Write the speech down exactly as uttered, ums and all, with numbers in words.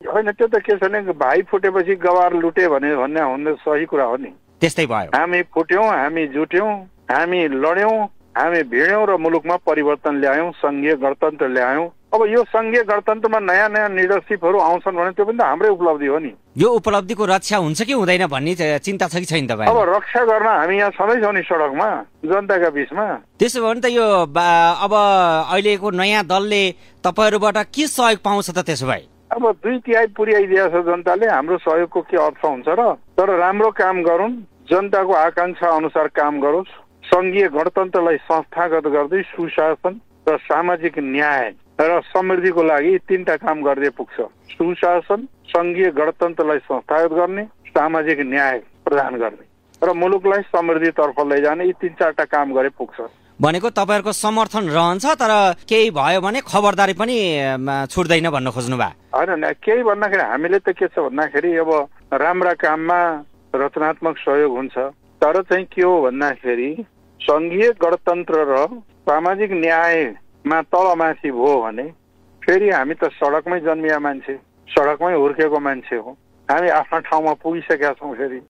होइन त्यो त के छ भने भाइ फुटेपछि गवार लुटे भने भन्ने हुने सही कुरा हो नि। त्यस्तै भयो। हामी फुट्यौं, हामी जुट्यौं, हामी लड्यौं, हामी भिड्यौं र मुलुकमा परिवर्तन ल्यायौं, संघीय गणतन्त्र ल्यायौं। अब यो संघीय गणतन्त्रमा नयाँ नयाँ लिडरसिपहरू आउँछन् भने त्यो पनि त हाम्रै उपलब्धि हो नि। यो उपलब्धिको रक्षा हुन्छ कि हुँदैन भन्ने चिन्ता छ कि छैन तपाईँ? अब रक्षा गर्न हामी यहाँ छँदैछौँ नि सडकमा, जनताका बीचमा। त्यसो भने त यो अब अहिलेको नयाँ दलले तपाईँहरूबाट के सहयोग पाउँछ त त्यसो भए? अब दुई तिहाई पुर्याइदिएको छ जनताले, हाम्रो सहयोगको के अर्थ हुन्छ र? तर राम्रो काम गरून्, जनताको आकांक्षा अनुसार काम गरोस्, संघीय गणतन्त्रलाई संस्थागत गर्दै सुशासन र सामाजिक न्याय र समृद्धिको लागि तीनटा काम गर्दै पुग्छ। सुशासन, संघीय गणतन्त्रलाई संस्थागत गर्ने, सामाजिक न्याय प्रदान गर्ने र मुलुकलाई समृद्धितर्फ लैजाने, यी तीन चारटा काम गरे पुग्छ। भनेको तपाईँहरूको समर्थन रहन्छ, तर केही भयो भने खबरदारी पनि छुट्दैन भन्न खोज्नु भयो? होइन, केही भन्दाखेरि हामीले त के छ भन्दाखेरि अब राम्रा काममा रचनात्मक सहयोग हुन्छ, तर चाहिँ के हो भन्दाखेरि संघीय गणतन्त्र र सामाजिक न्यायमा तलमाथि भयो भने फेरि हामी त सडकमै जन्मिया मान्छे, सडकमै हुर्केको मान्छे हो, हामी आफ्ना ठाउँमा पुगिसकेका छौँ। फेरि